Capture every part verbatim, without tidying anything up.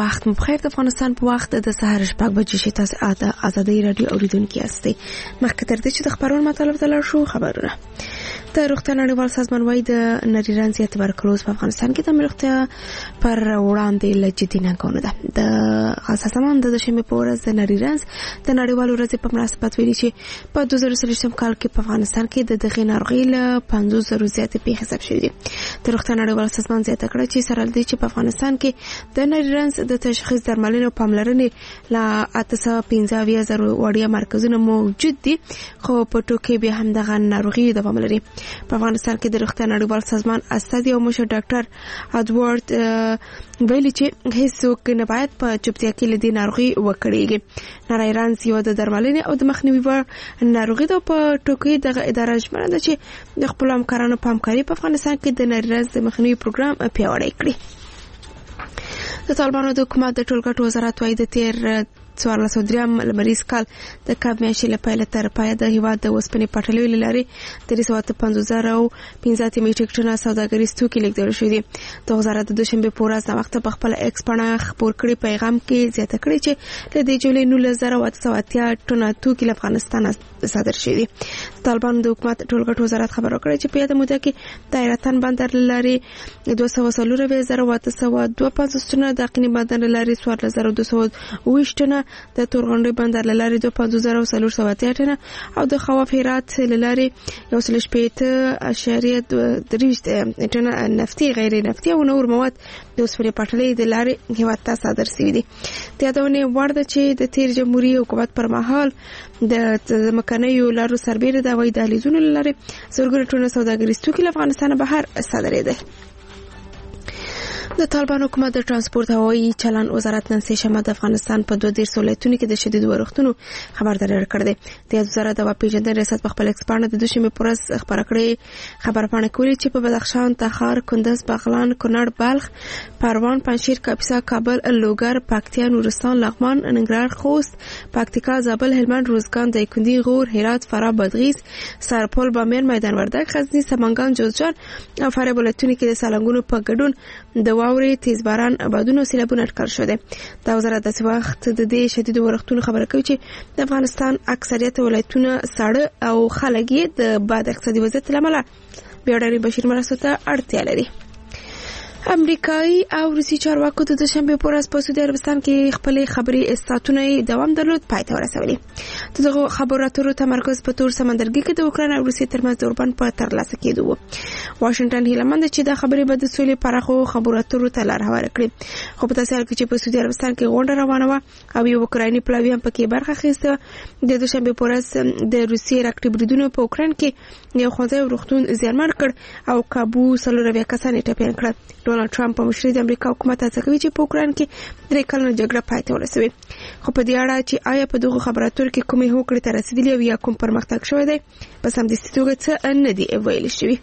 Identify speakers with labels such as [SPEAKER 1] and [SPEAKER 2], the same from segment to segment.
[SPEAKER 1] وخت مخیر د افغانستان په وخت د سهار شپږ بجې شي. تاسو د آزادۍ رادیو اوریدونکي یاستئ. مخکې تر دې چې د خبرونو مطلب ته لاړ شو، خبرونه د روغتیا نړیوال سازمان وايي د نریران یا تبرکلوز په افغانستان کې د روغتیا پر وړاندې له جدي ننګونو ده. د سازمان د دوشنبې په ورځ د نریران د نړیوال ورځې په مناسبت ویلي چې په دوه زره څلوېښتم کال کې په افغانستان کې د دغې ناروغۍ له پنځوس زرو زیاتې پیښې ثبت شوې دي. د روغتیا نړیوال سازمان زیاته کړه چې سره لدې چې په افغانستان کې د نریران د تشخیص درملنې او پاملرنې له اته سوه پنځه اویا زره وړیا مرکزونه موجود دي، خو په ټوکې بیا هم دغه ناروغي دوام لري. په افغانستان کې د روغتیا نړیوال سازمان استازي او مشر ډاکټر ادوارد ویلي چې هیڅوک نه باید په چوپتیا کې له دې ناروغي وکړيږي. نریران یو د درملنې او د مخنیوي وړ ناروغي ده. په ټوکې دغه اداره ژمنه ده چې د خپلو همکارانو په همکاري په افغانستان کې د نریران د مخنیوي پروګرام پیاوړی کړي. د طالبانو د حکومت د ټولګټو وزارت وايي د تیر څوارلس سوه دریم لمریز کال د کاب میاشتې له پیله تر پایه د هیواد د اوسپنې پټلیو له لارې درې سوه اته پنځوس زره او پنځه اتیا میټریک ټنه سوداګریز توکي لېږدول شوي دي. د وزارت د دوشنبې په ورځ ناوخته په خپله ایکس پاڼه خپور کړي پیغام کې زیاته کړې چې له دې جولای نولس زره اته سوه اتیا ټنه توکي له افغانستان صادر شوي دي. طالبانو د حکومت ټولګټو وزارت خبر ورکړی چې په یاده موده کې د حیرتان بندر له لارې دوه سوه څلور اویا زره اته سوه دوه پنځوس ټنه، د اقینې بندر له لارې څوارلس زره دوه سوه اوویشت ټنه، د تورغونډۍ بندر له لارې دوه پنځوس زره څلور سوه اتیا ټنه او د خواف هرات له لارې یو سل شپېته اعشاریه درویشت ټنه نفتي، غیر نفتي او نور مواد د اوسپنې پټلۍ د لارې هیواد ته صادر شوي دي. د یادونې وړ ده چې د تیر جمهوریت حکومت پر مهال د ځمکنیو لارو سربیره د هوایي دهلیزونو له لارې زرګونه ټنه سوداګریز توکي له افغانستانه بهر صادرېدل. د طالبان حکومت د ترانسپورت او هوایي چلند وزارت نن سه شنبه د افغانستان په دوه دېرش ولایتونو کې د شدید ورښتونو خبرداری ورکړ دی. د وزارت د پیژندنې ریاست په خپل ایکس پاڼه د دوشنبې په ورځ خبره کړې خبر پاڼه کوي چې په بدخشان، تخار، کندز، بغلان، کونړ، بلخ، پروان، پنجشیر، کاپیسا، کابل، لوګر، پکتیا، نورستان، لغمان، ننګرهار، خوست، پکتیکا، زابل، هلمند، روزګان، دایکنډي، غور، هرات، فراه، بادغیس، سرپل، بامیان، میدان وردګ، غزنی، سمنګان، جوزجان او فاریاب ولایتونو کې د سالنګونو په ګډون د واورې، تیز باران، بادونو او سیلابونو اټکل شوی دی. د وزارت داسې وخت د دې شدید ورښتونو خبره کوي چې د افغانستان اکثریت ولایتونه ساړه او خلک یې د بد اقتصادي وضعیت له امله بیړنۍ بشري مرستو ته اړتیا لري. امریکایي او روسي چارواکو د دوشنبې په ورځ په سعودي عربستان کې خپلې خبري استاتونه دوام درلود پای ته ورسولي. د دغو خبرو اترو تمرکز په تور سمندرګي کې د اوکراین او روسیې ترمنځ د اوربند په ترلاسه کېدو و. واشنګټن هیله مند چې دا خبرې به د سولې پراخو خبرو اترو ته لار هواره کړي. خو په داسې حال کې چې په سعودي عربستان کې غونډه روانه وه او یو اوکرایني پلاوي هم پکې برخه اخیسته، د دوشنبې په ورځ د روسیې راکټي بریدونو په اوکراین کې یو ښوونځی او روغتون زیانمن کړ او کابو څلور اویا کسان یې ټپیان کړل. ډونالډ ټرمپ په مشرۍ د امریکا حکومت هڅه کوي چې په اوکراین کې درې کلنه جګړه پای ته ورسوي. خو په دې اړه چې آیا په دغو خبرو اترو کې کومې هوکړې ته رسیدلي او یا کوم پرمختګ شوی دی په سمدستي توګه څه نه دي ویلي شوي.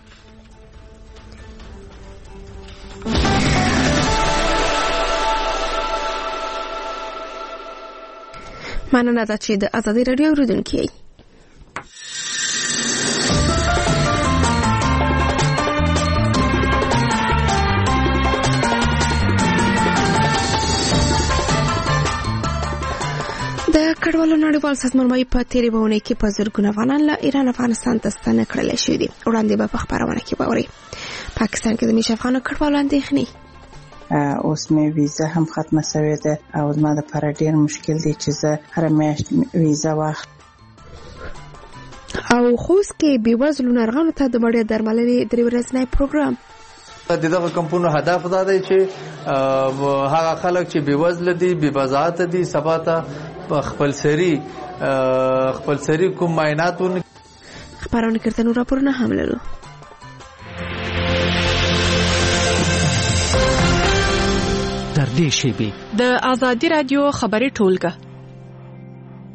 [SPEAKER 1] مننه ده چې د ازادۍ راډیو اوریدونکي یئ. د کډوالو نړیوال سازمان وايي په تیرې اونۍ کې په زرګونه افغانان له ایران افغانستان ته ستانه کړل شوي دي. وړاندې به په خبرونه کې واورئ. پاکستان کې د میش افغان کډوالو اندېښنې
[SPEAKER 2] اوس مې ویزه هم ختمه شوې ده او زما لپاره ډېر مشکل دی چې زه هره میاشت ویزه واخلم.
[SPEAKER 1] او خوست کې بېوزلو ناروغانو ته د وړیا درملنې درې ورځنی پروګرام.
[SPEAKER 3] د دغه کمپونو هدف دا دی چې هغه خلک چې بېوزله دي، بېوزاعت دي، سبا ته خپل سری خپل سری کوم معایناتونه
[SPEAKER 1] خبرونه کړه. نور راپورونه هم لرو.
[SPEAKER 4] تر دې شی به د آزادۍ رادیو خبري ټولګه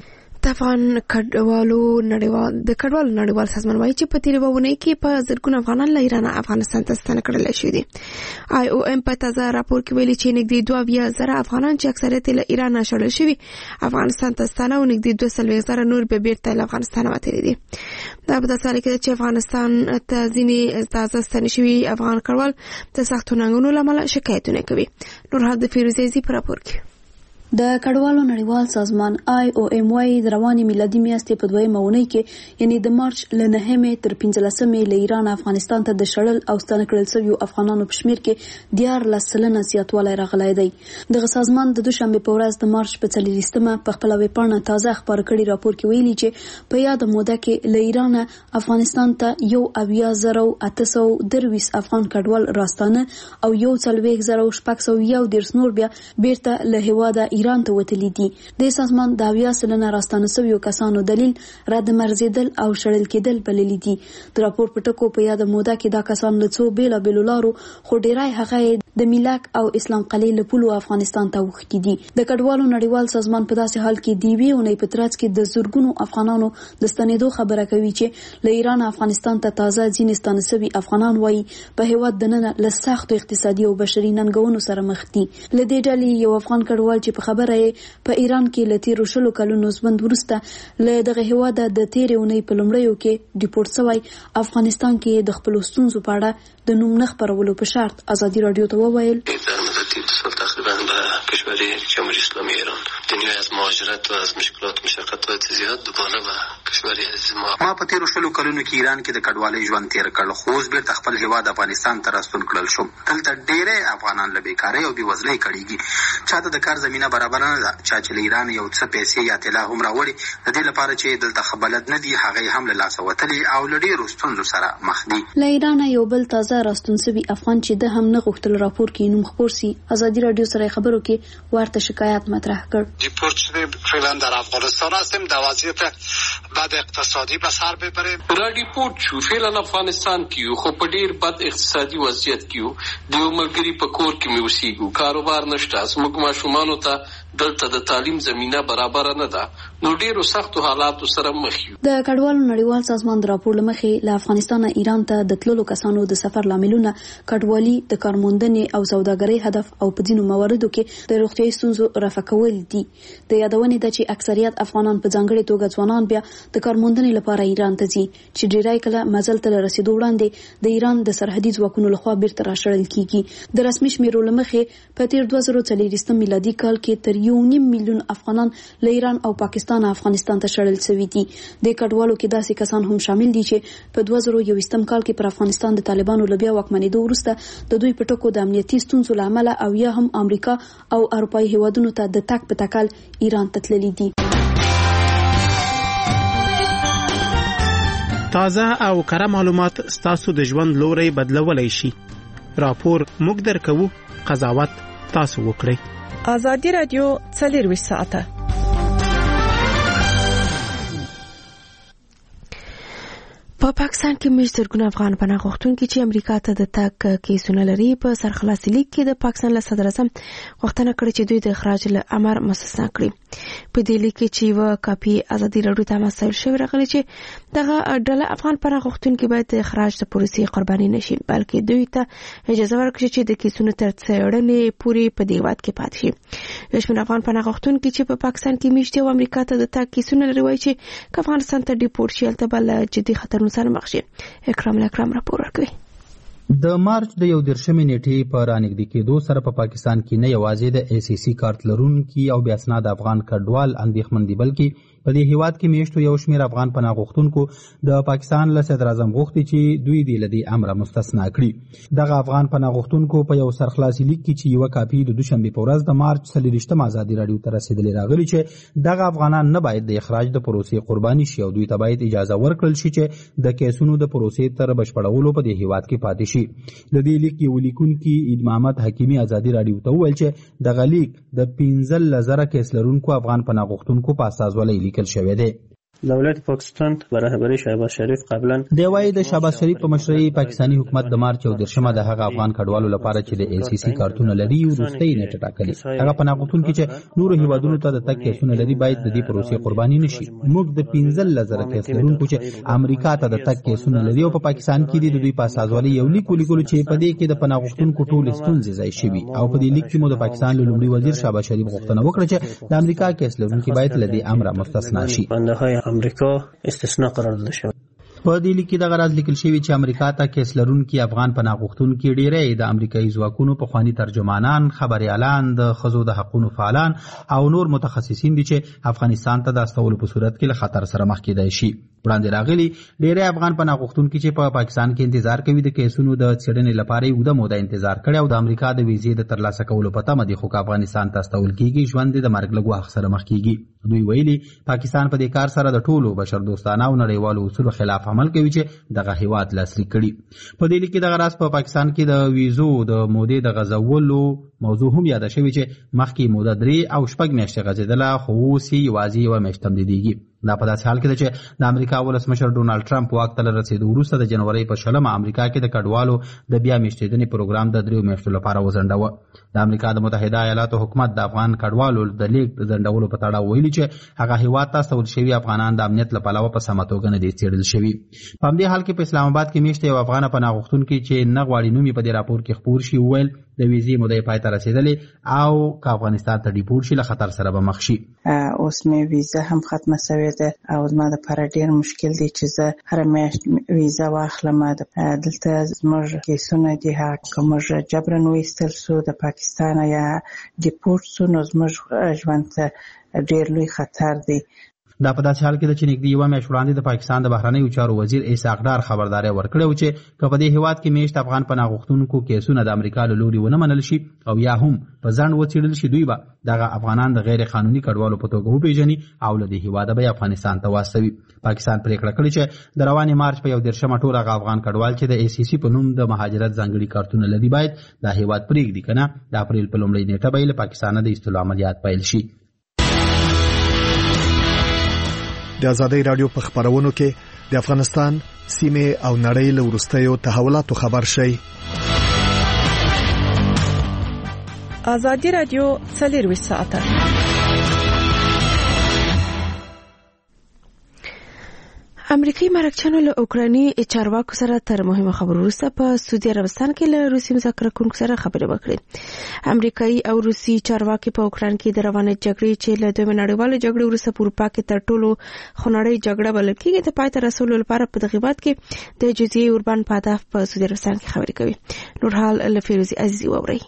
[SPEAKER 1] د افغان کډوالو نړیوال د کډوالو نړیوال سازمان وايي چې په تیرې وونه کې په زرګونه افغانان له ایران افغانستان ته ستنه کړل شوي دي. آی او ام په تازه راپور کې ویلي چې نږدې دوه اویا زره افغانان چې اکثریت له ایران شړل شوي افغانستان ته ستنه او نږدې دوه څلوېښت زره نور به بیرته له افغانستان وتلي دي. دا په داسې حال کې چې افغانستان ته ځینې تازه ستنې شوي افغان کډوال د سختو ننګونو له امله شکایتونه کوي. نورحد فیروزي په راپور کې
[SPEAKER 4] د کډوالو نړیوال سازمان آی او ام وايي د رواني میلادي میاشتې په دویمه اونۍ کې یعنی د مارچ له نهمې تر پنځلسمې له ایران افغانستان ته د شړل او ستنه کړل شویو افغانانو په شمیر کې دیارلس سلنه زیاتوالی راغلی دی. دغه سازمان د دوشنبې په ورځ د مارچ په څلوېښتمه په خپله ویبپاڼه تازه خپاره کړي راپور کې ویلي چې په یاده موده کې له ایران افغانستان ته یو اویا زره اته سوه درویشت افغان کډوال راستانه او یو څلوېښت زره شپږ سوه یو دېرش نور بیا بیرته له هېواده ایران ته وتلي دي. د سازمان د اویا سلنه راستانه شویو کسانو دلیل رد مرزیدل او شړل کېدل بللي دي. د راپور په ټکو په یاده موده کې دا کسان له څو بېلابېلو لارو خو ډېری هغه د میلاک او اسلام قلعې له پولو افغانستان ته اوښتي دي. د کډوالو نړیوال سازمان په داسې حال کې د یوې اونۍ په ترڅ کې د زرګونو افغانانو د ستنېدو خبره کوي چې له ایران افغانستان ته تازه ځینې ستانه شوي افغانان وایي په هېواد دننه له سختو اقتصادي او بشري ننګونو سره مخ دي. له دې ډلې یو افغان کډوال چې په خبره په ایران کې له تیرو شلو کلونو ژوند وروسته له دغه هېواده د تیرې اونۍ په لومړیو کې ډیپورټ شوی افغانستان کې د خپلو ستونزو په اړه د نوم نه خپرولو په شرط ازادي راډیو ته وویل
[SPEAKER 5] در مدت سال تقریبا به کشور جمهوری اسلامی ایران دنیا از مهاجرت و از مشکلات و مشقت زیاد دوباره به کشور ما
[SPEAKER 6] ما په تیرو شلو کلونو کې ایران کې د کډوالۍ ژوند تیر کړ خو اوس بیرته خپل هېواد افغانستان ته راستون کړل شوم. دلته ډېری افغانان له بېکارۍ او بېوزلۍ کړېږي. چاته د کار زمینه برابره نه ده. چا چې له ایران یو څه پیسې یا طلا هم راوړي د دې لپاره چې دلته ښه بلد نه دي هغه هم له لاسه وتلي او له ډېرو ستونزو سره مخ دي.
[SPEAKER 4] له ایران یو بل تازه راستون شوي افغان چې د هم نه غوښتل راپور کې نوم خپور سي ازادي راډیو سره خبرو کې ورته شکایت مطرح کړ.
[SPEAKER 7] دیپورت شده فعلا در افغانستان هستیم در وضعیت بد اقتصادی به سر ببریم.
[SPEAKER 5] را دیپورت شو فعلا افغانستان کیو خو په ډیر بد اقتصادي وضعیت کیو د یو ملګري په کور کې مې اوسېږو کاروبار نشته زموږ ماشومانو ته دلته د تعلیم زمینه برابر نه ده نو ډیرو سختو حالاتو سره مخ یو.
[SPEAKER 4] د کډوالو نړیوال سازمان د راپور لمخې له افغانستان ایران ته د تللو کسانو د سفر لاملونه کډوالي د کارموندنې او سوداګرۍ هدف او په ځینو مواردو کې د روغتیايي ستونزو رفع کول دي. د یادونې ده چې اکثریت افغانان په ځانګړې توګه ځوانان بیا د کارموندنې لپاره ایران ته ځي چې ډیری کله مزل ته رسیدو وړاندې د ایران د سرحدي ځواکونو لخوا بیرته راشړل کیږي. د رسمي شمیرو لمخې په تیر دوه زره څلوېښتم میلادي کال کې تر یو نیم میلیون افغانان له ایران او پاکستان افغانستان ته شړل شوي دي. د کډوالو کې داسې کسان هم شامل دي چې په دوه زره یوویشتم کال کې پر افغانستان د طالبانو له بیا واکمنېدو وروسته د دوی په ټکو د امنیتي ستونزو له امله او یا هم امریکا او اروپایي هیوادونو ته د تګ په تکل ایران ته تللي دي.
[SPEAKER 8] تازه او کره معلومات ستاسو د ژوند لوري بدلولای شي. راپور موږ درکوو، قضاوت تاسو وکړئ.
[SPEAKER 9] ازادي راډیو څلورویشت ساعته
[SPEAKER 1] په پاکستان کې مېشت زرګونه افغان پناه غوښتونکي چې امریکا ته د تګ کیسونه لري په سرخلاصي لیک کې د پاکستان له صدر اعظم غوښتنه کړې چې دوی د اخراج له امر مستثنا کړي. په دې لیک کې چې یوه کاپي ازادي راډیو ته مسایل شوی راغلی چې دغه ډله افغان پناه غوښتونکي باید د اخراج د پروسې قرباني نشي بلکې دوی ته اجازه ورکړي چې د کیسونو تر څېړنې پورې په دې هېواد کې پاتې شي. یو شمېر افغان پناه غوښتونکي چې په پاکستان کې مېشت او امریکا ته د تګ کیسونه لري وایي چې که افغانستان ته ډیپورټ شي هلته به له جدي خطرونو سره مخ شي. اکرام اکرام راپور ورکوي.
[SPEAKER 10] د مارچ د یو دېرشمې نیټې په رانږدې کېدو سره په پاکستان کې نه یوازې د ای سی سی کارت لرونکي او بې اسناده افغان کډوال اندېښمن دي بلکې په دې هېواد کې میشتو یو شمېر افغان پناه غوښتونکو د پاکستان له صدر اعظم غوښتي چې دوی دې له دې امره مستثنا کړي. دغه افغان پناه غوښتونکو په یو سرخلاصي لیک کې چې یوه کاپي د دوشنبې په ورځ د مارچ څلېرویشتم ازادي راډیو ته رسېدلې راغلي چې دغه افغانان نه باید د اخراج د پروسې قرباني شي او دوی ته باید اجازه ورکړل شي چې د کیسونو د پروسې تر بشپړولو په دې هېواد کې پاتې شي. د دې لیک یو لیکونکي عید محمد حکیمي ازادي راډیو ته وویل چې دغه لیک د پنځلس زره کیس لرونکو افغان پناه غوښتونکو په استازولۍ لیکل شوی دی.
[SPEAKER 11] دولت پاکستان به رهبری شهباز شریف قبلا
[SPEAKER 10] دی وايي د شهباز شریف په مشرۍ پاکستانی حکومت د مارچ او درشمه د هغه افغان کډوالو لپاره چې د ای سی سی کارتونه لري وروستۍ نیټه ټاکلې. هغه پناه غوښتونکي چې نورو هیوادونو ته د تګ کیسونه لري باید د دې پروسې قرباني نشي. موږ د پنځلس زره کیس لرونکو چې امریکا ته د تګ کیسونه لري او په پاکستان کې د دوی په اساسوالي یو لیک ولیکلو چې په دې کې د پناه غوښتونکو ټول ستونزې ځای شوي او په دې لیک کې مو د پاکستان لومړي وزیر شهباز شریف غوښتنه وکړه چې د امریکا کیس لرونکي باید له دې امر مستثنا شي.
[SPEAKER 11] بندهای امریکا استثناء قرار داده شود.
[SPEAKER 10] په دې لیک کې د غرض لیکل شوی چې امریکا ته کیس لرونکي افغان پناه غوښتونکي ډیری د امریکایي ځواکونو په خواني ترجمانان، خبريالان، د ښځو د حقوقو فعالان او نور متخصصین دي چې افغانستان ته د استولو په صورت کې له خطر سره مخ کېدای شي. وړاندې راغلي ډیری افغان پناه غوښتونکي چې په پاکستان کې انتظار کوي د کیسونو د څېړنې لپاره یو د موده انتظار کړي او د امریکا د ویزې د ترلاسه کولو په تمه دي، خو افغانستان ته استول کېږي ژوند د مرګ له ګواښ سره مخ کېږي. دوی ویلي پاکستان په دې کار سره د ټولو بشردوستانه او نړیوالو اصولو خلاف عمل کوي چې دغه هیواد لاسلیک کړي. په دې لیک کې د غرض په پاکستان کې د ویزو د مودې د غځولو موضوع هم یاد شوی چې مخکې موده درې او شپږ میاشتې غځېدله، خو اوس یې یوازې یوه میاشت تمدیدېږي. دا په داسې حال کې ده چې د امریکا ولسمشر ډونالډ ټرمپ واک ته له رسېدو وروسته د جنورۍ په شلمه امریکا کې د کډوالو د بیا میشتېدنې پروګرام د دریو میاشتو لپاره وځنډاوه. د امریکا د متحده ایالاتو حکومت د افغان کډوالو د لیږد د ځنډولو په تړاو ویلي چې هغه هیواد ته استول شوي افغانان د امنیت له پلوه په سمه توګه نه دي څېړل شوي. په همدې حال کې په اسلام آباد کې میشته یو افغان پناه غوښتونکي چې نه غواړي نوم یې په دې راپور کې خپور شي وویل د ویزې موده پای ته رسېدلې او که افغانستان ته ډیپورټ شي له خطر سره به مخ شي.
[SPEAKER 2] اوس مې ویزه هم ختمه شوې ده او زما دپاره ډېر مشکل دی چې زه هره میاشت ویزه واخلم. دلته زموږ کیسونه دي، هغه که موږ جبرن وایستل سو د پاکستان یا ډیپورټ سو نو زموږ ژوند ته ډېر لوی خطر دی.
[SPEAKER 10] دا په داسې حال کې ده چې نږدې یوه میاشت وړاندې د پاکستان د بهرنیو چارو وزیر اسحاق ډار خبرداری ورکړې وه چې که په دې هیواد کې میشت افغان پناه غوښتونکو کیسونه د امریکا له لوري ونه منل شي او یا هم په ځنډ وڅېړل شي، دوی به دغه افغانان د غیر قانوني کډوالو په توګه وپېژني او له دې هیواده به افغانستان ته واستوي. پاکستان پرېکړه کړې چې د روانې مارچ په یو دېرشمه ټول هغه افغان کډوال چې د ای سی سی په نوم د مهاجرت ځانګړي کارتونه لري باید دا هیواد پرېږدي، که نه د اپریل په لومړۍ نیټه به یې له پاکستانه د ایستلو عملیات پیل شي.
[SPEAKER 12] د ازادۍ راډیو په خبرونو کې د افغانستان سیمه او نړۍ له وروستیو تحولاتو خبر شئ.
[SPEAKER 9] ازادي راډیو څلورویشت ساعته امریکایي مرکچیانو له اوکراني چارواکو سره تر مهمه خبرو وروسته په سعودي عربستان کې له روسي مذاکره کوونکو سره خبرې وکړې. امریکایي او روسي چارواکي په اوکران کې د روانې جګړې چې له دویمه نړیوالې جګړې وروسته په اروپا کې تر ټولو خونړۍ جګړه بلل کېږي د پای ته رسولو لپاره په دغه هېواد کې د جزیرې اوربان په هدف په سعودي عربستان کې خبرې کوي. نور حال له فیروزي عزیزي واورئ.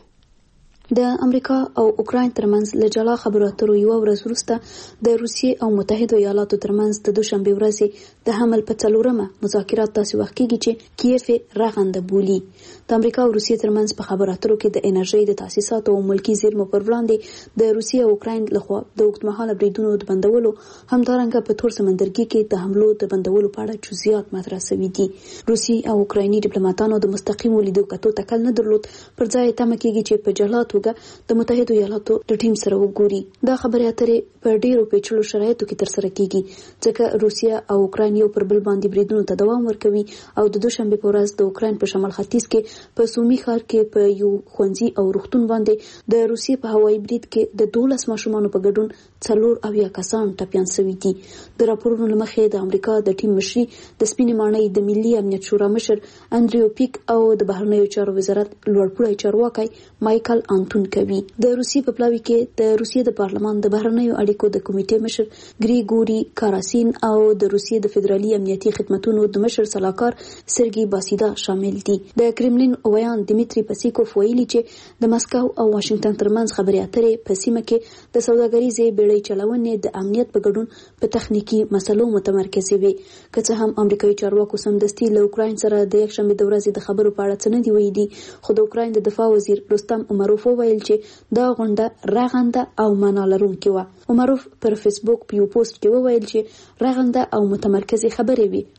[SPEAKER 4] د امریکا او اوکراین ترمنځ له جلا خبرو اترو یو ورځ وروسته د روسیې او متحده ایالاتو ترمنځ د دوشنبه ورځې د حمل په څلورمه مذاکرات تاسو وخت کېږي چې کیف رغنده بولی. د امریکا او روسیې ترمنځ په خبرو اترو کې د انرژي د تاسیساتو او ملکی زیرمو پر وړاندې د روسیې او اوکراین لخوا د اوږدمهاله بریدونو د بندولو همدارنګه په تور سمندرګي کې د حملو د بندولو په اړه جزئیات مطرح شوي دي. روسي او اوکرایني ډیپلوماټانو د مستقیمو لیدو کتو تکل نه درلود، پر ځای تمه کېږي چې په جلا د متحده ایالاتو د ټیم سره وګوري. دا خبرې اترې په ډیرو پیچلو شرایطو کې ترسره کېږي ځکه روسیا او اوکراین یو پر بل باندې بریدونو ته دوام ورکوي او د دوشنبه په ورځ د اوکراین په شمال ختیځ کې په سومي ښار کې په یو ښوونځي او روغتون باندې د روسیې په هوایي برید کې د دولس ماشومانو په ګډون څلور اویا کسان ټپیان شوي دي. د راپورونو له مخې د امریکا د ټیم مشري د سپینې ماڼۍ د ملي امنیت شورا مشر انډریو پیک او د بهرنیو چارو وزارت لوړپوړی چارواکي مایکل آنتون کوي. د روسیې په پلاوي کې د روسیې د پارلمان د بهرنیو اړیکو د کمیټې مشر ګریګوري کاراسین او د روسیې د فدرالي امنیتي خدماتو د مشر سلاکار سرګي باسیدا شامل دي. د کرملین ویان دمیتری پسیکوف ویلي چې د مسکو او واشنگټن ترمنځ خبرې اترې په سیمه کې د سوداګریزې بیړۍ چلونې د امنیت په ګډون په تخنیکی مسلو متمرکز وي. که څه هم امریکایي چارواکو سمدستي له اوکراین سره د یکشنبه د ورځې د خبرو په اړه څه نه دی ویلي، خو د اوکراین د دفاع وزیر رستم امروف وویل چې دا غونډه رغنده او معنا لرونکې وه. عمروف پر فیسبوک په یو پوسټ کې وویل چې رغنده او متمرکزې خبرې وي،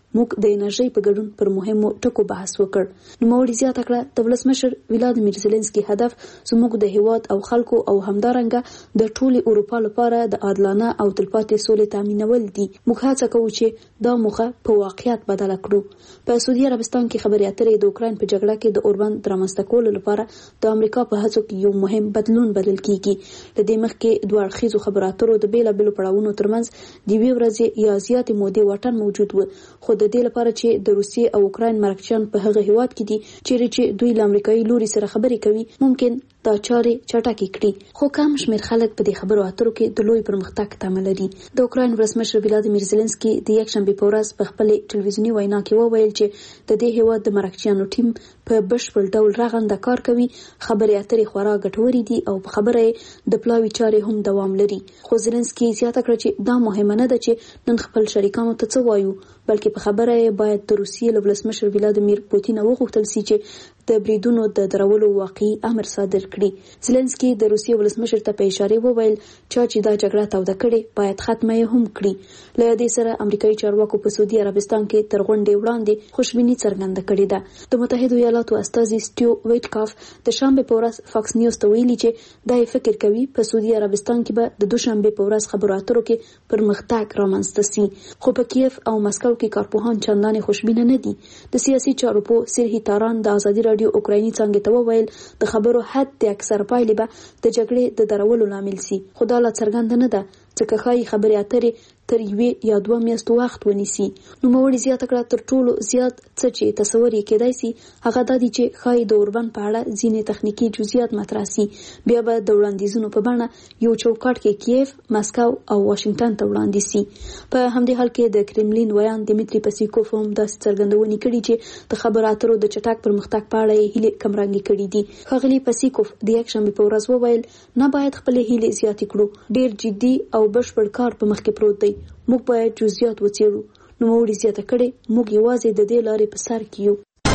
[SPEAKER 4] موږ د انرژي په ګډون پر مهمو ټکو بحث وکړ. نوموړي زیاته کړه د ولسمشر ولادیمیر زيلنسکي هدف زموږ د هیواد او خلکو او همدارنګه د ټولي اروپا لپاره د عادلانه او تلپاتې سولې تامینول دي. موږ هڅه کوو چې دا موخه په واقعیت بدل کړو. په سعودي عربستان کې خبري اترې د اوکراین په جګړه کې د اوربند درامسته کولو لپاره د امریکا په هڅو کې یو مهم بدلون بدل کیږي. لدې مخکې دوه اړخیزو خبرو اترو د بیلابېلو پړاوونو ترمنځ د یوې ورځې یا زیاتې مودې واټن موجود و، خو د دې لپاره چې د روسیې او اوکراین مرکچیان په هغه هیواد کې دي چیرې چې دوی له امریکایي لوري سره خبرې کوي ممکن دا چارې چټکې کړي. خو کم شمېر خلک په دې خبرو اترو کې د لوی پرمختګ تمه لري. د اوکراین ولسمشر ولادیمیر زيلنسکي د یکشنبې په ورځ په خپلې ټلویزیوني وینا کې وویل چې د دې هیواد د مرکچیانو ټیم په بشپړ ډول رغنده کار کوي. خبرې اترې خورا ګټورې دي او په خبره د پلاوي چارې هم دوام لري. خو زيلنسکي زیاته کړه چې دا مهمه نه ده چې نن خپل شریکانو ته څه وایو، بلکې په خبره باید د روسیې له ولسمشر ولادیمیر پوتین وغوښتل شي چې د بریدونو د درولو واقعي امر صادر کړي. زيلنسکي د روسیې ولسمشر ته په اشاره وویل چې دا جګړه توده کړي باید ختمه یې هم کړي. له دې سره امریکایي چارواکو په سعودي عربستان کې تر غونډې وړاندې خوشبیني څرګنده کړې ده. د متحده ایالاتو استازي سټیو ویټکاف د شنبه په ورځ فاکس نیوز ته ویلي چې دا فکر کوي په سعودي عربستان کې به د دوشنبه په ورځ خبرو اترو کې پرمختګ رامنځته شي. خو په کیف او مسکو کې کارپوهان چندانې خوشبینه نه دي. د سیاسي چارو په سرحي تاران د ازادي رادیو اوکرایني څنګه ته وویل د خبرو حد د اکثر پایلې به د جګړې د درولو لامل شي، خو دا لا څرګنده نه ده ځکه ښایي خبرې اترې تر یوې یا دوه میاشتو وخت ونیسي. نوموړي زیاته کړه تر ټولو زیات څه چې تصور یې کېدای شي هغه دا دی چې ښایي د اوربند په اړه ځینې تخنیکي جزئیات مطرح شي، بیا به د وړاندیزونو په بڼه یو چوکاټ کې کیف، مسکو او واشنگټن ته وړاندې شي. په همدې حال کې د کرملین ویان دیمیتری پسیکوف هم داسې څرګندونې کړي چې د خبرو اترو د چټک پرمختګ په اړه یې هیلې کمرنګې کړي دي. ښاغلي پسیکوف د یکشنبې په ورځ وویل نه باید خپلې هیلې زیاتې کړو، ډېر جدي او بشپړ کار په مخ کې پروت دی، موږ باید جزئیات وڅېړو. نوموړي زیاته کړې موږ یوازې د دې لارې په سر کې یو.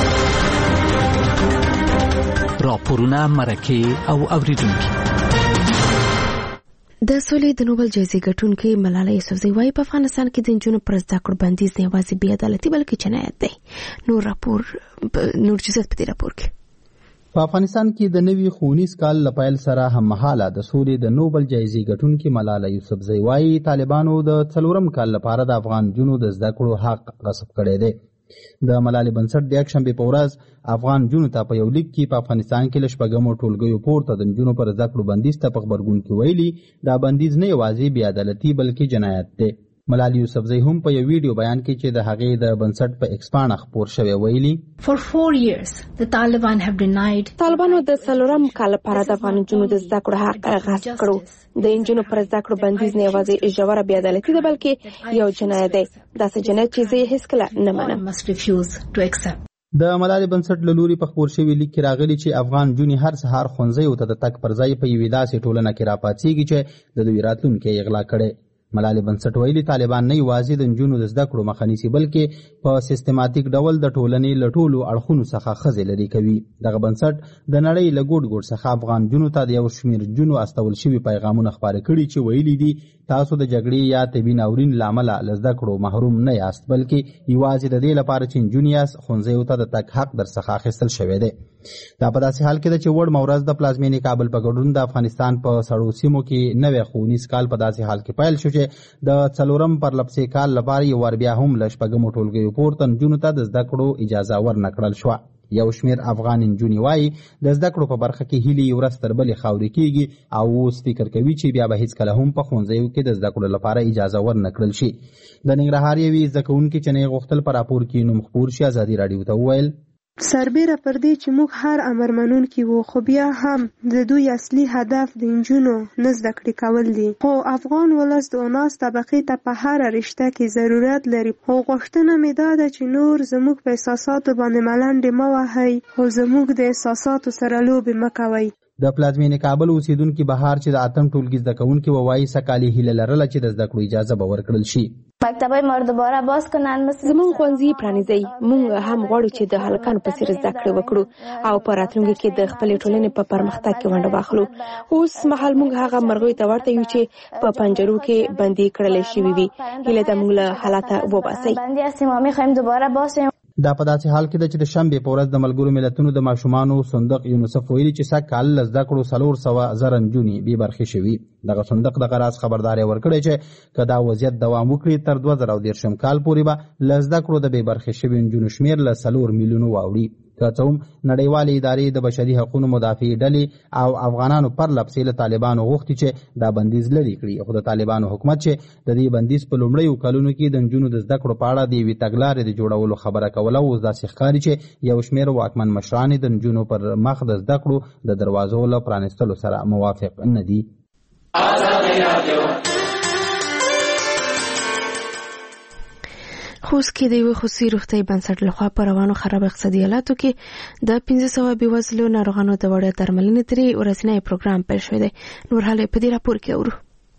[SPEAKER 13] راپورونه، مرکې او اوریدونکي.
[SPEAKER 1] د سولې د نوبل جایزې ګټونکې ملاله یوسفزۍ وايي په افغانستان کې د نجونو پر زده کړو بندیز نه یوازې بې عدالتي بلکې جنایت دی. نور راپور نور جزئیات په دې راپور کې.
[SPEAKER 10] په افغانستان کې د نوي ښوونیز کال له پیل سره هممهاله د سولې د نوبل جایزې ګټونکې ملاله یوسفزۍ وايي طالبانو د څلورم کال لپاره د افغان نجونو د زده کړو حق غصب کړی دی. د ملالۍ بنسټ د یکشنبې په ورځ افغان نجونو ته په یو لیک کې په افغانستان کې له شپږمو ټولګیو پورته د نجونو پر زده کړو بندیز ته په غبرګون کې ویلي دا بندیز نه یوازې بې عدالتي بلکې جنایت دی. ملالۍ یوسفزۍ هم په یو ویډیو بیان کې چې د هغې د بنسټ په ایکس پاڼه خپور شوی ویلي
[SPEAKER 14] For four years the Taliban have denied
[SPEAKER 1] طالبانو د څلورم کال لپاره د افغان نجونو د زده کړو حق غصب کړو. د نجونو پر زده کړو بندیز نه یوازې ژوره بې عدالتي ده بلکې یو جنایت دی. داسې جنایت چې زه یې هیڅکله نه منم.
[SPEAKER 10] د ملالۍ بنسټ له لوري په خپور شوي لیک کې راغلي چې افغان نجونې هر سهار ښوونځیو ته د تګ پر ځای په یوې داسې ټولنه کې راپاڅېږي چې د دوی راتلونکی یې غلا کړی. ملالۍ بنسټ ویلي طالبان نه یوازې د نجونو د زده کړو مخه نیسي بلکې په سیستماتیک ډول د ټولنې له ټولو اړخونو څخه ښځې لرې کوي. دغه بنسټ د نړۍ له ګوټ ګوټ څخه افغان نجونو ته د یو شمېر نجونو استول شوي پیغامونه خپاره کړي چې ویلي دي تاسو د جګړې یا طبي ناورین له امله له زده کړو محروم نه یاست بلکې یوازې د دې لپاره چې نجونې یاست ښوونځیو ته د تګ حق درڅخه اخیستل شوی دی. دا په داسې حال کې ده چې وړمه ورځ د پلازمینې کابل په ګډون د افغانستان په سړو سیمو کې نوی ښوونیز کال په داسې حال کې پیل شو چې د څلورم پرلپسې کال لپاره یو وار بیا هم له شپږمو ټولګیو پورته نجونو ته د زده کړو اجازه ورنه کړل شوه. یو شمېر افغان نجونې وایي د زده کړو په برخه کې هیلې یو ورځ تر بلې خاورې کېږي او اوس فکر کوي چې بیا به هېڅکله هم په ښوونځیو کې د زده کړو لپاره اجازه ورنه کړل شي. د ننګرهار یوې زده کوونکې چې نه یې غوښتل په راپور کې نوم خپور شي ازادي راډیو ته وویل
[SPEAKER 15] سربیره پر دې چې موږ هر امر منونکي وو خو بیا هم د دوی اصلي هدف د نجونو نه زده کړې کول دي. خو افغان ولس د اوناس طبقې ته په هره رشته کې ضرورت لري. خو غوښتنه مې دا ده چې نور زموږ په احساساتو باندې ملنډې مه وهئ خو زموږ د احساساتو سره لوبې مه کوئ.
[SPEAKER 10] د پلازمینې کابل اوسیدونکي بهار چې د اتم ټولګي زده کوونکي ووایي سږ کال یې هیله لرله چې د زده کړو اجازه به ورکړل شي.
[SPEAKER 16] مکتبای ما رو دوباره باز کنن. مثل
[SPEAKER 9] زمون ښوونځي پرانیزي. مونږ هم غواړو چې د هلکانو په څیر زده کړې وکړو او په راتلونکي کې د خپلې ټولنې په پرمختګ کې ونډه واخلو. اوس مهال مونږ هغه مرغۍ ته ورته یو چې په پنجرو کې بندي کړل شوی وي. هیله ده مونږ له حالته وباسي.
[SPEAKER 16] بندي هستیم و میخوایم دوباره باسیم.
[SPEAKER 10] دا په داسې حال کې ده چې د شنبې په ورځ د ملګرو ملتونو د ماشومانو صندوق یونیسف ویلي چې سږ کال له زده کړو څلور سوه زره نجونې بې برخې شوي. دغه صندوق دغه راز خبرداری ورکړی چې که دا وضعیت دوام وکړي تر دوه زره او دېرشم کال پورې به له زده کړو د بې برخې شوي نجونو شمېر له څلور میلیونو واوړي. که څه هم نړیوالې ادارې د بشري حقوقو مدافع ډلې او افغانانو پرله پسې له طالبانو غوښتي چې دا بندیز لرې کړي، خو د طالبانو حکومت چې د دې بندیز په لومړیو کلونو کې د نجونو د زده کړو په اړه د یوې تګلارې د جوړولو خبره کوله، اوس داسې ښکاري چې یو شمېر واکمن مشران د نجونو پر مخ د زده کړو د دروازو له پرانیستلو سره موافق نه دي.
[SPEAKER 1] خوست کې د یو خصوصي روغتیايي بنسټ لخوا په روانو خراب اقتصادي حالاتو کې د پنځه سوه بېوزلو ناروغانو د وړیا درملنې درې ورځنی پروګرام پیل شوی دی. نور حال په دې راپور کې اورو.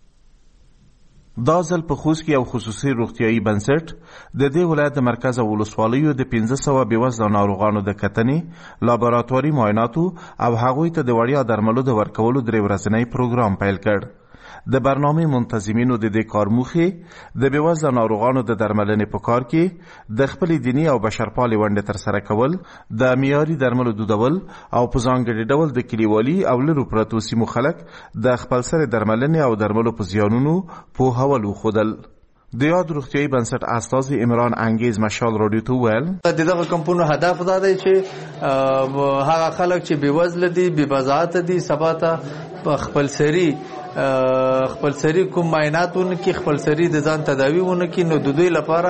[SPEAKER 17] دا ځل په خوست کې یو خصوصي روغتیايي بنسټ د دې ولایت د مرکز او ولسوالیو د پنځه سوه بېوزلو ناروغانو د کتنې، لابراتواري معایناتو او هغوی ته د وړیا درملو د ورکولو درې ورځنی پروګرام پیل کړ. د برنامه منتظمینو د دې کار موخې د بېوزلو ناروغانو د درملنې په کار کې د خپل دیني او بشرپالې ونډې ترسره کول، د معیاري درملو دودول او په ځانګړي ډول د کلیوالي او لرو پرتو سیمو خلک د خپلسرې درملنې او درملو په زیانونو پوهول وښودل. د یاد روغتیايي بنسټ استازي عمران انګیز مشال رادیو ته وویل
[SPEAKER 3] د دغه کمپونو هدف دا دی چې هغه خلک چې بېوزله دي، بېبضاعته دي، سبا ته خپلسري خپل سری کوم معایناتونه کې خپل سری د ځان تداویونه کې نو د دوی لپاره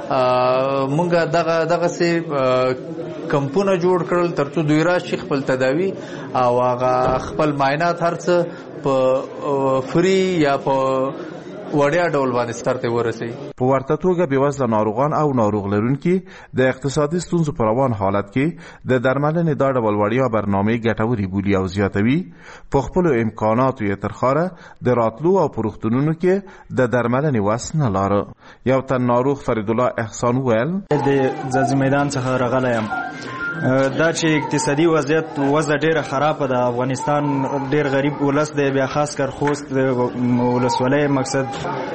[SPEAKER 3] مونږه دغه دغه سي کمپونه جوړ کړل ترڅو دوی راشي خپل تداوی او هغه خپل معاینات هرڅه په فری یا په وړیا ډول باندې سترته ورسي.
[SPEAKER 17] په ورته توګه بېوزله ناروغان او ناروغ لرونکي د اقتصادي ستونزو په روان حالت کې د درملنې دا ډول وړیا برنامې ګټورې بولي او زیاتوي. په خپلو امکاناتو یې ترخاره د راتلو او په روغتونونو کې د درملنې وس نه لاره. یو تن ناروغ فریدالله احسان وویل
[SPEAKER 18] د ځاځي میدان څخه راغلی یم. دا چې اقتصادي وضعیت وضع ډیره خرابه ده، افغانستان ډیر غریب ولس دی، بیا خاص کر خوست د ولسوالۍ مقصد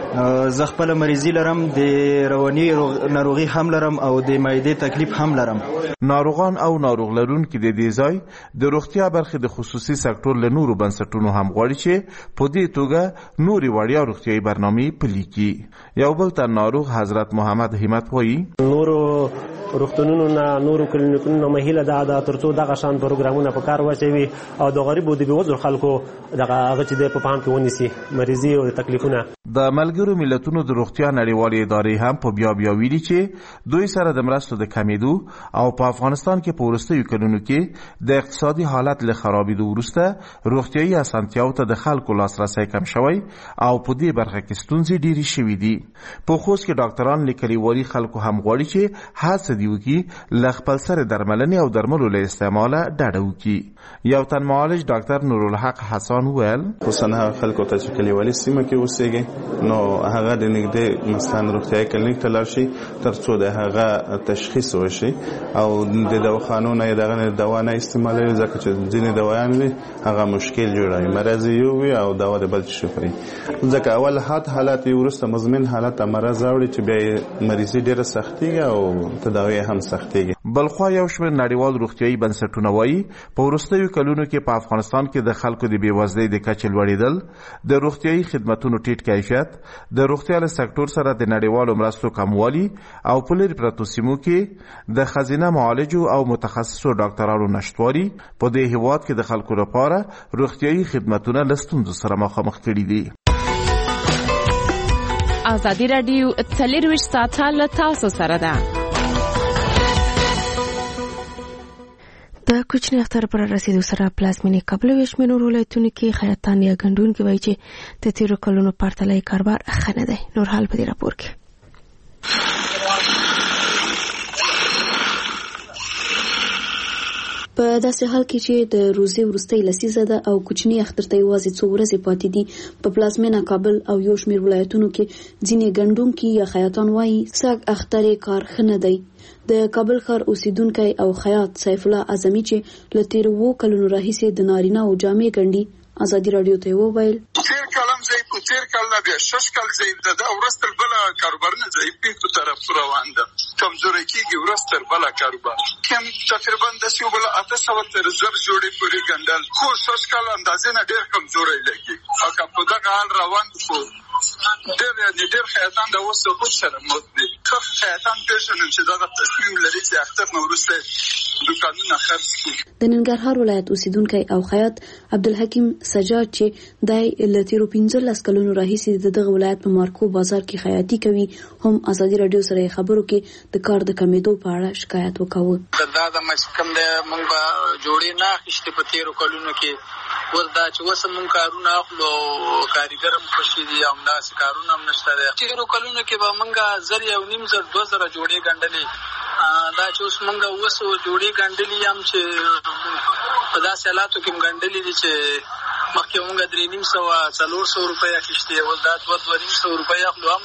[SPEAKER 18] زه خپل مریضي لرم، د رواني ناروغي هم لرم او د معدې تکلیف هم لرم.
[SPEAKER 17] ناروغان او ناروغ لرونکي د دې ځای د روغتیا برخې د خصوصي سکتور له نورو بنسټونو هم غواړي چې په دې توګه نورې وړیا روغتیايي برنامې پلي کړي. یو بل تن ناروغ حضرت محمد همت وایي
[SPEAKER 19] نورو روغتونونو نه نورو کلینیکونو نه مهیله ده دا ترڅو دغه شان پروګرامونه په کار واچوي او د غریبو د بېوزلو خلکو دغه هغه چې دی په پام کې ونیسي مریضي او تکلیفونه.
[SPEAKER 17] د ملګرو ملتونو د روغتیا نړیوالې ادارې هم په بیا بیا ویلي چې دوی سره د مرستو د کمیدو او په افغانستان کې په وروستیو کلونو کې د اقتصادي حالت له خرابېدو وروسته روغتیايي اسانتیاوو ته د خلکو لاسرسی کم شوی او په دې برخه کې ستونزې ډېرې شوي دي. په خوست کې ډاکټران له کلیوالي خلکو هم غواړي چې هڅه دیو کې له خپل سره درملنې او درملو له استعماله ډډه وکړي. یو تن معالج ډاکټر نورالحق حسن وویل
[SPEAKER 20] خصوصا هغه خلکو ته چې کلیوالي سیمه کې اوسېږي نو هغه د نږدې مثلا روغتیايي کلینیک ته لاړ شي ترڅو د هغه تشخیص وشي او د دواخانو نه دغه دوا نه استعمالوي ځکه چې ځینې دوايان وي هغه مشکل جوړوي، مرض یو وي او دوا د بل شي خوري ځکه اول حالت حالت وروسته مزمن حالت مرض راوړي چې بیا مریضي ډېره سختېږي او تداوی هم سختېږي.
[SPEAKER 17] بلخوا یو شمېر نړیوال روغتیايي بنسټونه وایي په وروستیو کلونو کې په افغانستان کې د خلکو د بېوزلۍ د کچې لوړېدل، د روغتیايي خدمتونو ټیټ کیفیت، د روغتیا له سکتور سره د نړیوالو مرستو کموالي او په لرې پرتو سیمو کې د ښځینه معالجو او متخصصو ډاکټرانو نشتوالي په دې هېواد کې د خلکو لپاره روغتیايي خدمتونه له ستونزو سره مخامخ کړي دي.
[SPEAKER 21] ازادي راډیو څلرویشت ساعته له تاسو سره ده.
[SPEAKER 1] د کوچني اختر پر رسیدو سره پلازمینې کابل او شمېر ولایتونو کې خیاطان یا ګنډونکي وایي چې د تیرو کلونو پرتله کاروبار ښه نه دی. نور حال په دې راپور کې.
[SPEAKER 4] په داسې حال کې چې د روزي وروستۍ لسیزه ده او کوچني اختر ته یوازې څو ورځې پاتې دي، په پلازمینه کابل او یو شمېر ولایتونو کې ځینې ګڼډونکي یا خیاطان وایي سږ اختر یې کار ښه نه دی. د کابل ښار اوسیدونکی او خیاط سیف الله اعظمي چې له تېرو اوو کلونو راهیسې د نارینه او جامې ګنډي ازادي راډیو ته وویل
[SPEAKER 6] تیر کلم زه په تیر کال نه بیا شش کال زه د ورستر بل کاروبار نه زه په طرف روان ده کمزوري کیږي ورستر بل کاروبار کوم تقریبا د سی بل اته سو تر زر جوړې پورې ګندل خو شش کال اندازې نه ډېر کمزوري لګي او په دغه حال روان شو. ډېر ډېر خیاطان د اوس په سره مت دي خو خیاطان پېژنم چې دا د تصمیم لري چې اختر نورسته دکانونه خرڅ کړي.
[SPEAKER 4] د ننګرهار ولایت اوسیدونکی او خیاط عبدالحکیم سجاد چې دای له تیرو پنځلس کلونو راهیسې د دغه ولایت په مارکو بازار کې خیاطي کوي هم ازادي راډیو سره خبرو کې د کار د کمیدو په اړه شکایت وکاوه.
[SPEAKER 22] دا د مسکم د مونږ جوړې نه اخیستې په تیرو کلونو کې وردا چې وسه مونږ کارونه اخلو کاریګرم خوشي دي او داسې کارونه هم نشته دی. تیرو کلونو کې به مونږ زر یو نیم زر دوه زره جوړې ګنډلې دا چې اوس مونږ اوسو جوړې ګنډلې هم چې په داسې حالاتو کې مونږ ګنډلې دي چې مخکې مونږ درې نیم سوه څلور سوه روپۍ اخیستې اوس دا دوه دوه نیم سوه روپۍ اخلو هم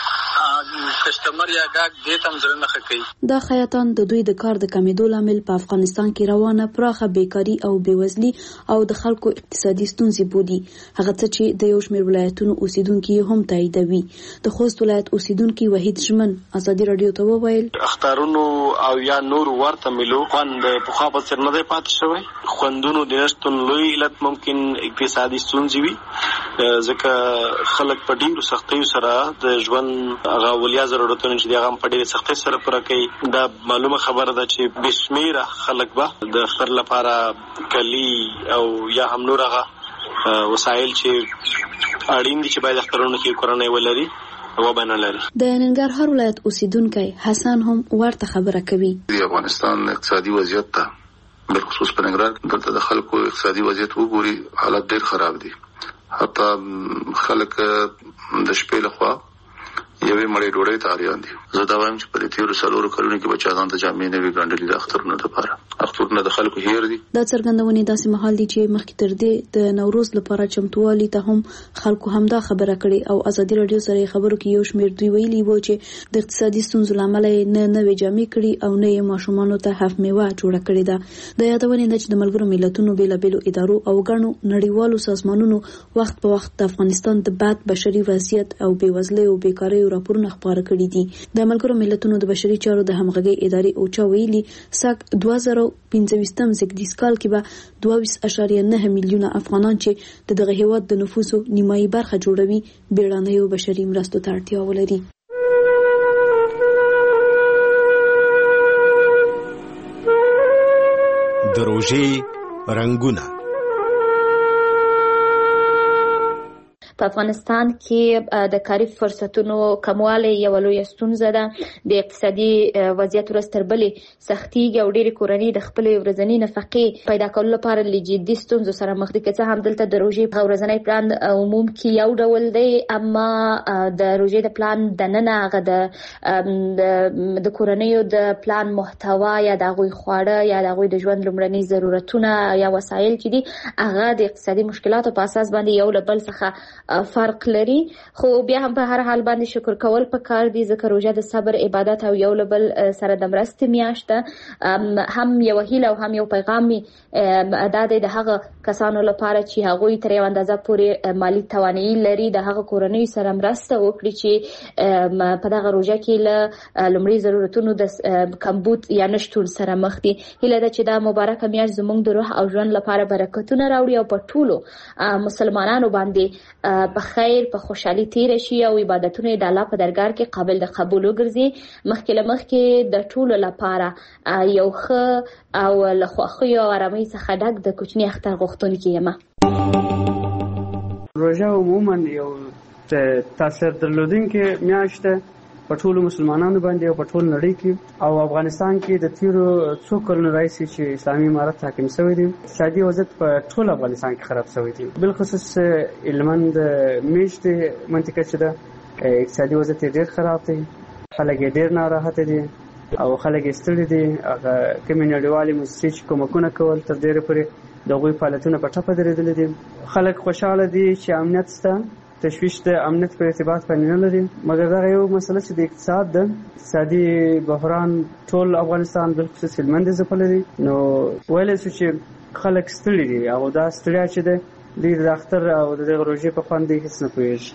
[SPEAKER 22] کسټمر یا ګاګ دې ته هم زړه نه ښه کوي.
[SPEAKER 4] دا خیاطان د دوی د کار د کمیدو لامل په افغانستان کې روانه پراخه بیکاري او بېوزلي او د خلکو اقتصادي ستونزې بولي، هغه څه چې د یو شمېر ولایتونو اوسیدونکي هم تاییدوي. د خوست ولایت اوسیدونکي وحید ژمن ازادي راډیو ته وویل
[SPEAKER 23] اخترونو او یا نور ورته ملو خوند پخوا په څېر نه دی پاتې شوی. خوندونو د نشتون لوی علت ممکن اقتصادي ستونزې وي، ځکه خلک په ډېرو سختیو سره د ژوند هغه اولیا ضرورتونه چې هغه په ډېرې سختۍ سره پوره کوي. دا معلومه خبره ده چې بې شمېره خلک به د اختر لپاره کلي او یا هم نور هغه وسایل چې اړین دي چې باید اخترونو کې کورنۍ ولري وبنه لري.
[SPEAKER 4] د ننګرهار ولایت اوسیدونکی حسن هم ورته خبره کوي.
[SPEAKER 24] د افغانستان اقتصادي وضعیت ته بالخصوص په ننګرهار دلته د خلکو اقتصادي وضعیت وګوري حالت ډېر خراب دي. حتی خلک د شپې لخوا یوې مړې ډوډۍ ته اړیان دي. زه دا وایم چې په دې تېرو څلورو کلونو کې به چا ځان ته جامې نه وي ګنډلې د اخترونو دپاره. اخترونه د خلکو هیر دي.
[SPEAKER 4] دا څرګندونې داسې مهال دي چې مخکې تر دې د نوروز لپاره چمتووالي ته هم خلکو همدا خبره کړې او ازادي راډیو سره خبرو کې یو شمېر دوی ویلي وو چې د اقتصادي ستونزو له امله یې نه نوې جامې کړي او نه یې ماشومانو ته هف میوه جوړه کړې ده. د یادونې ده چې د ملګرو ملتونو بېلابېلو ادارو او ګڼو نړیوالو سازمانونو وخت په وخت د افغانستان د بد بشري وضعیت او بېوزلۍ او بیکارۍ راپورونه خپاره کړي دي. د ملګرو ملتونو د بشري چارو د همغږۍ ادارې اوچا ویلي سږ دوه زره پنځه ویشتم زېږدیز کال کې به دوه ویشت اعشاریه نه میلیونه افغانان چې د دغه هېواد د نفوسو نیمایي برخه جوړوي بیړنیو بشري مرستو ته اړتیا ولري.
[SPEAKER 25] د روژې رنګونه
[SPEAKER 26] په افغانستان کې د کاري فرصتونو کموالی یوه لویه ستونزه ده. د اقتصادي وضعیت ورځ تر بلې سختیږي او ډېرې کورنۍ د خپلې ورځنۍ نفقې پیدا کولو لپاره له جدي ستونزو سره مخ دي. که څه هم دلته د روژې ورځنی پلان عموم کې یو ډول دی، اما د روژې د پلان دننه هغه د کورنیو د پلان محتوا یا د هغوی خواړه یا د هغوی د ژوند لومړني ضرورتونه یا وسایل چې دي هغه د اقتصادي مشکلاتو په اساس باندې یو له بل څخه فرق لري. خو بیا هم په هر حال باندې شکر کول پکار دي، ځکه روژه د صبر، عبادت او یو له بل سره د مرستې میاشت ده. هم یو هیله او هم یو پیغام دا دی د هغه کسانو لپاره چې هغوی تر یو اندازه پورې مالی توانایي لري د هغه کورنۍ سره مرسته وکړي چې په دغه روژه کې له لومړي ضرورتونو د کمبود یا نشتون سره مخ دي. هیله ده چې دا مبارکه میاشت زموږ د روح او ژوند لپاره برکتونه راوړي او په ټولو مسلمانانو باندې په خیر په خوشحالي تیر شي او عبادتونه د الله په درګاه کې قابل د قبول وګرځي. مخکې له مخکې د ټولو لپاره یو ښه او له خوښیو او آرامۍ څخه ډک د کوچني اختر غوښتونکې یم.
[SPEAKER 27] روژه عموما یو تاثیر درلودونکې میاشت ده په ټولو مسلمانانو باندې او په ټول نړۍ کې او افغانستان کې د تیرو څو کلونو راهیسې چې اسلامي امارت حاکم شوی دی اقتصادي وضعیت په ټول افغانستان کې خراب شوی دی. بالخصوص هلمند میشتې منطقه چې ده اقتصادي وضعیت ډېر خراب دی، خلک یې ډېر ناراحته دي. او خلک یې ستړي دي. هغه کومې نړیوالې موسسې چې کومکونه کول تر ډېره پورې د هغوی فعالیتونه په ټپه درېدلي دي. خلک خوشحاله دي چې امنیت شته، تشویش د امنیت په ارتباط باندې نه لري. مګر دغه یو مسله چې د اقتصاد ده، اقتصادي بحران ټول افغانستان بالخصوص هلمند ځپلی دی. نو ویلی شو چې خلک ستړي دي او دا ستړیا چې ده دوی د اختر او د دغه روژې په خوند دوی هېڅ نه پوهېږي.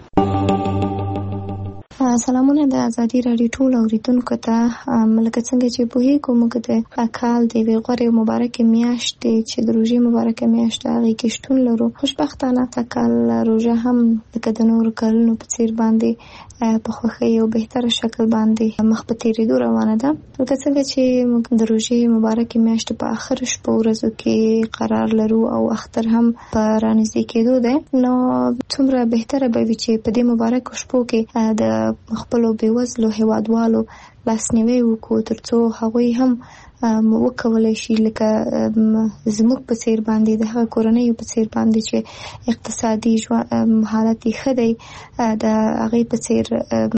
[SPEAKER 2] سلامونه د ازادي راډیو ټول اوریدونکو ته. لکه څنګه چې پوهېږو موږ د کال د یوې غوره او مبارکې میاشتې چې د روژې مبارکه میاشت هغې کې شتون لرو. خوشبختانه دا کال روژه هم لکه د نورو کلونو په څېر باندې په خوښۍ او بهتره شکل باندې مخ په تېرېدو روانه ده. لکه څنګه چې موږ د روژې مبارکې میاشتې په آخر شپو ورځو کې قرار لرو او اختر هم په رانږدې کېدو دی، نو څومره بهتره به وي چې په دې مبارکو شپو کې د خپلو بېوزلو هېوادوالو لاسنیوی وکړو، تر څو هغوی هم وکولی شي لکه زموږ په څېر باندې د هغه کورنیو په څېر باندې چې اقتصادي حالت یې ښه دی، د هغې په څېر